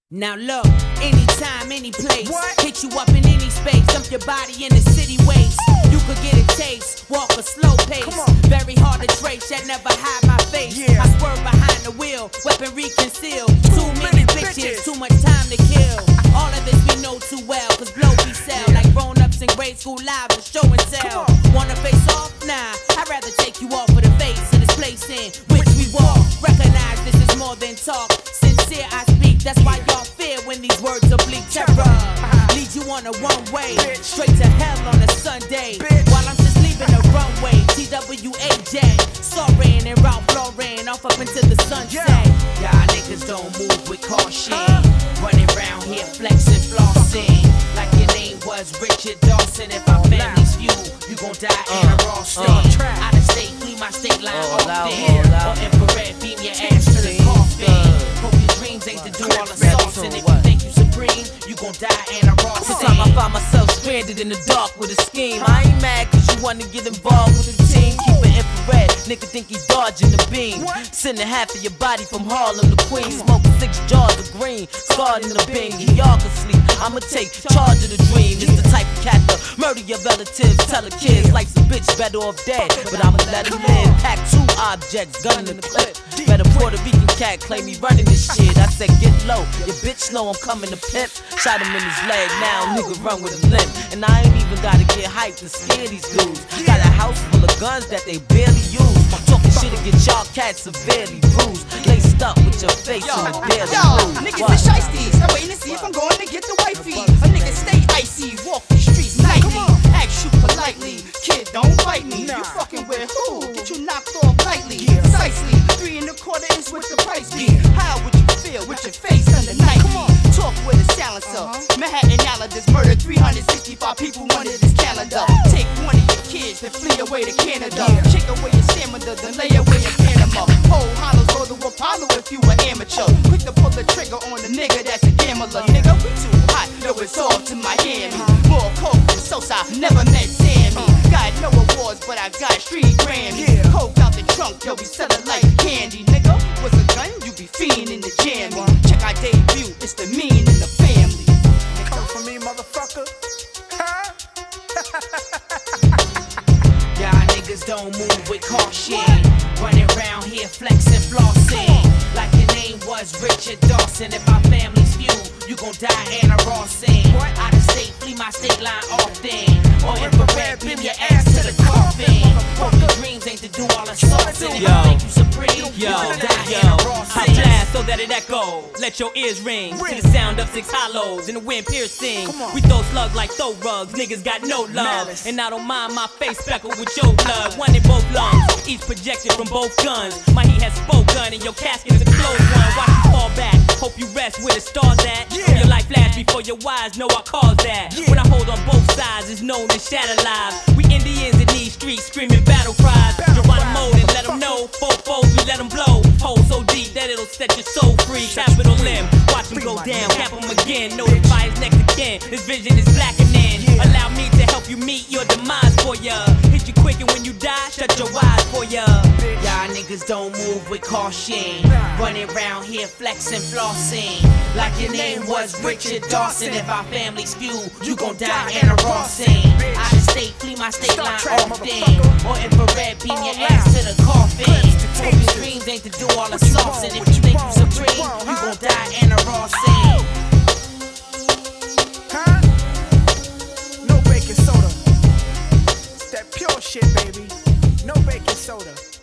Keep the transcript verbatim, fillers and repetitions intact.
Now look, anytime, any place, what? hit you up in any space, dump your body in the city waste. You could get a taste, walk a slow pace. Very hard to trace, yet never hide my face. Yeah. I swerve behind the wheel, weaponry concealed. Too, too many, many bitches, bitches, too much time to kill. All of this we know too well, cause blow we sell. Yeah. Like grown-ups in grade school live and show and tell. Wanna face off? Nah, I'd rather take you off of the face of this place in which we walk. Recognize this is more than talk. Sincere I speak, that's why y'all fear when these words oblique terror. Lead you on a one-way, straight to hell on a Sunday. While I'm just leaving the runway, T W A J, Soarin' and Ralph Lauren, off up into the sunset. Y'all niggas don't move with caution. Running around here flexing, flossing, like your name was Richard Dawson. If our family's few, you gon' die in a raw state. Out of state, flee my state line often. Or infrared, beam your ass to the coffin. Hope your dreams ain't to do all the sauce. And if you think you supreme, you gon' die in a raw state. Sometimes I find myself stranded in the dark with a scheme. I ain't mad cause you wanna get involved with the team. Keep it infrared, nigga think he dodging the beam. Sending half of your body from Harlem to Queens. Smoking six jars of green, scarred in the bing. Y'all can sleep, I'ma take charge of the dream. It's the type of cat to murder your relatives. Tell the kids life's a bitch better off dead, but I'ma let him live. Pack two objects, gun in the clip. Better Puerto Rican cat claim me running this shit. I said get low, your bitch know I'm coming to pimp. Shot him in his leg, now nigga run with a limp. And I ain't even gotta get hyped to scare these dudes. Got a house full of guns that they barely use. Talking shit to get y'all cats severely bruised. Laced up with your face in the daily Yo, niggas is shiesties. I'm waiting to see if I'm going to get the wifey. A nigga stay icy, walk the streets nightly. Ask you politely, kid, don't bite me. You fucking with who? Get you knocked off lightly. Precisely, three and a quarter is what the price be. How would you feel with your face under Nike? Talk with a silencer. Manhattan Islanders murdered three hundred sixty-five people under this calendar. Take one of your kids and flee away to Canada. Kick away your stamina, then lay away your Panama. Hold hollows, go to Apollo if you an amateur. Quick to pull the trigger on the nigga that's a gambler. Nigga, we too hot, yo, it's off to Miami. More coke than Sosa, never met Sammy. Got no awards, but I got street Grammys. Coke out the trunk, yo, we sell it like candy. Nigga, what's a gun? You be fiending in the jammy. Check our debut, it's the mean in the family. Come for me, motherfucker. Huh? Y'all niggas don't move with caution. Running around here flexing, flossing, like your name was Richard Dawson. If our family's few, you gon' die in a raw scene. Out of state, flee my state line often. Or infrared, beam your ass to the coffin. Hope your dreams ain't to do all the sauce. And if you think you supreme, you gon' die in a raw I scene. blast so that it echo. Let your ears ring to the sound of six hollows and the wind piercing. We throw slugs like throw rugs. Niggas got no love, and I don't mind my face speckled with your blood. One in both lungs, each projected from both guns. My heat has spoken, and your casket is a closed one. Watch you fall back. Hope you rest where the stars at. Yeah. Your life flash before your eyes know I caused that. Yeah. When I hold on both sides, it's known as shatter lives. We Indians in these streets screaming battle cries. Geronimo and let them know. Four foes, we let them blow. Hole so deep that it'll set your soul free. Capital limb, watch them go down. Cap them again, notify his next again. This vision is blackening. Allow me to help you meet your demise for ya. Hit you quick and when you die, shut your eyes for ya. Y'all niggas don't move with caution. Running around here flexing, flossing, like your name was Richard Dawson. If our family's few, you gon' die in a raw scene. Out of state, flee my state line often. Or infrared, beam your ass to the coffin. Hope your dreams ain't to do all the sauce. And if you think you supreme, you gon' die in a raw scene. Huh? No baking soda. It's that pure shit, baby. No baking soda.